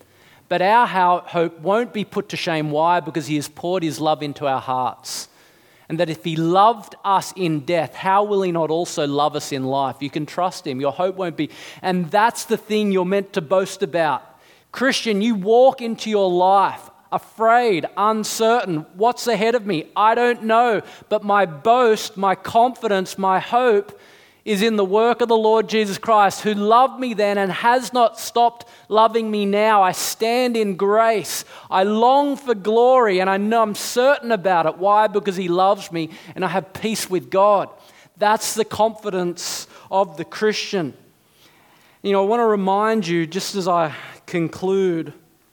But our hope won't be put to shame. Why? Because he has poured his love into our hearts. And that if he loved us in death, how will he not also love us in life? You can trust him. Your hope won't be. And that's the thing you're meant to boast about. Christian, you walk into your life afraid, uncertain. What's ahead of me? I don't know. But my boast, my confidence, my hope is in the work of the Lord Jesus Christ, who loved me then and has not stopped loving me now. I stand in grace. I long for glory, and I know I'm certain about it. Why? Because he loves me, and I have peace with God. That's the confidence of the Christian. You know, I want to remind you, just as I conclude,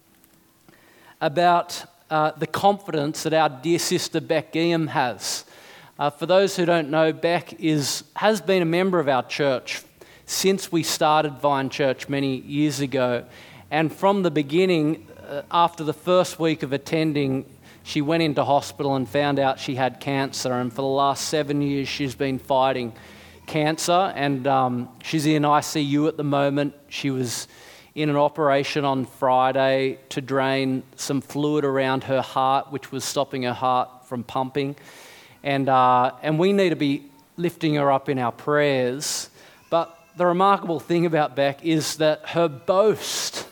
about the confidence that our dear sister Beck Guillaume has. For those who don't know, Beck has been a member of our church since we started Vine Church many years ago. And from the beginning, after the first week of attending, she went into hospital and found out she had cancer. And for the last 7 years, she's been fighting cancer. And she's in ICU at the moment. She was in an operation on Friday to drain some fluid around her heart, which was stopping her heart from pumping. And we need to be lifting her up in our prayers. But the remarkable thing about Beck is that her boast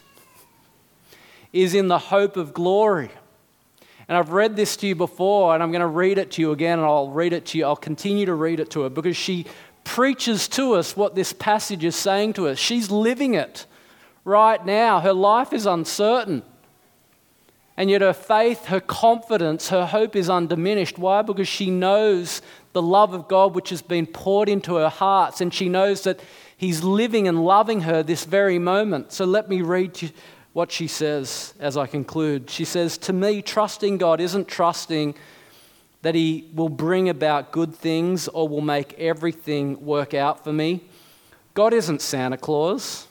is in the hope of glory. And I've read this to you before, and I'm going to read it to you again, and I'll read it to you. I'll continue to read it to her because she preaches to us what this passage is saying to us. She's living it right now. Her life is uncertain. And yet her faith, her confidence, her hope is undiminished. Why? Because she knows the love of God which has been poured into her hearts, and she knows that He's living and loving her this very moment. So let me read to you what she says as I conclude. She says, "To me, trusting God isn't trusting that He will bring about good things or will make everything work out for me. God isn't Santa Claus.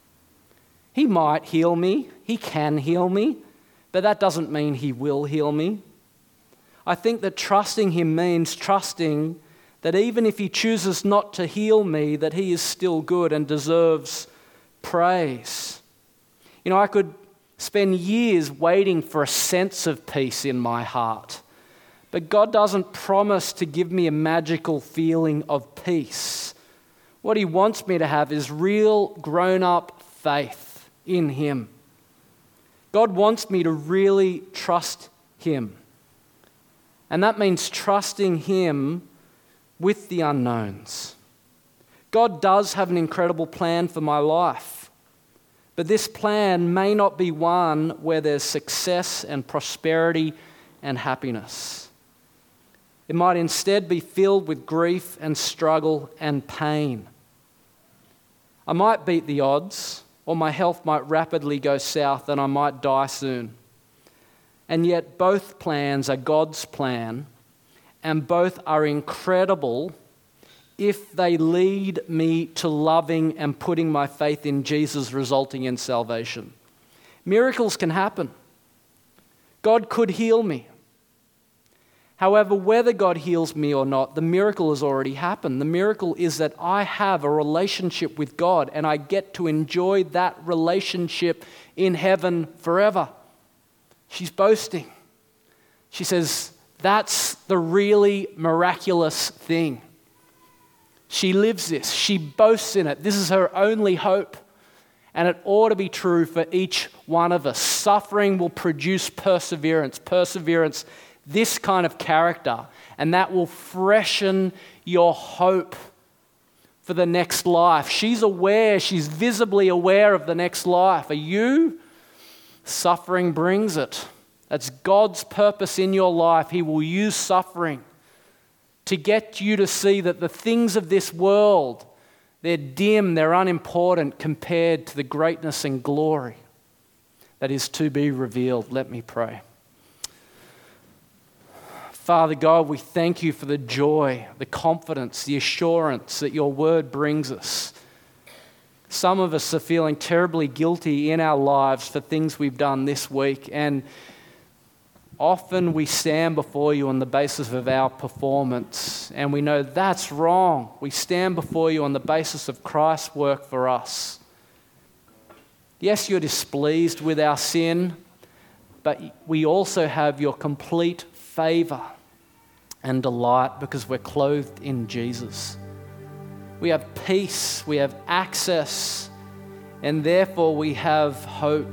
He might heal me. He can heal me. But that doesn't mean He will heal me. I think that trusting Him means trusting that even if He chooses not to heal me, that He is still good and deserves praise. You know, I could spend years waiting for a sense of peace in my heart. But God doesn't promise to give me a magical feeling of peace. What He wants me to have is real grown-up faith in Him. God wants me to really trust Him. And that means trusting Him with the unknowns. God does have an incredible plan for my life. But this plan may not be one where there's success and prosperity and happiness. It might instead be filled with grief and struggle and pain. I might beat the odds, or my health might rapidly go south and I might die soon. And yet both plans are God's plan, and both are incredible if they lead me to loving and putting my faith in Jesus, resulting in salvation. Miracles can happen. God could heal me. However, whether God heals me or not, the miracle has already happened. The miracle is that I have a relationship with God and I get to enjoy that relationship in heaven forever. She's boasting. She says, that's the really miraculous thing. She lives this. She boasts in it. This is her only hope. And it ought to be true for each one of us. Suffering will produce perseverance. Perseverance, this kind of character. And that will freshen your hope for the next life. She's aware, she's visibly aware of the next life. Are you? Suffering brings it. That's God's purpose in your life. He will use suffering to get you to see that the things of this world, they're dim, they're unimportant compared to the greatness and glory that is to be revealed. Let me pray. Father God, we thank You for the joy, the confidence, the assurance that Your word brings us. Some of us are feeling terribly guilty in our lives for things we've done this week, and often we stand before You on the basis of our performance, and we know that's wrong. We stand before You on the basis of Christ's work for us. Yes, You're displeased with our sin, but we also have Your complete favor and delight because we're clothed in Jesus. We have peace, we have access, and therefore we have hope.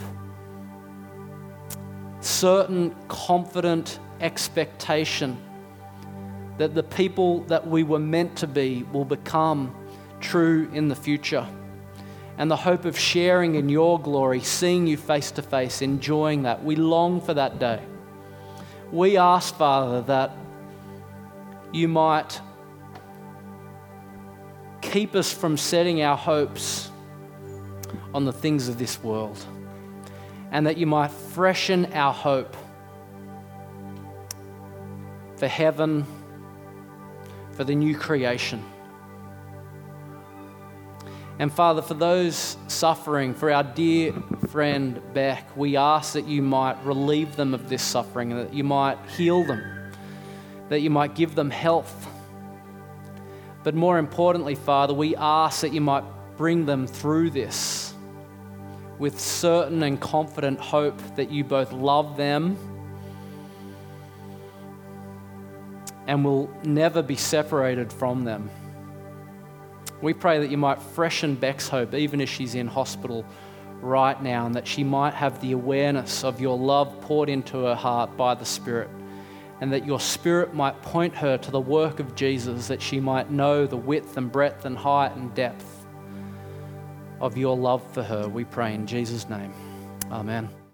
Certain, confident expectation that the people that we were meant to be will become true in the future. And the hope of sharing in Your glory, seeing You face to face, enjoying that. We long for that day. We ask, Father, that You might keep us from setting our hopes on the things of this world, and that You might freshen our hope for heaven, for the new creation. And Father, for those suffering, for our dear friend Beck, we ask that You might relieve them of this suffering, and that You might heal them, that You might give them health. But more importantly, Father, we ask that You might bring them through this with certain and confident hope that You both love them and will never be separated from them. We pray that you might freshen Beck's hope, even as she's in hospital right now, and that she might have the awareness of your love poured into her heart by the Spirit, and that your Spirit might point her to the work of Jesus, that she might know the width and breadth and height and depth of your love for her. We pray in Jesus' name. Amen.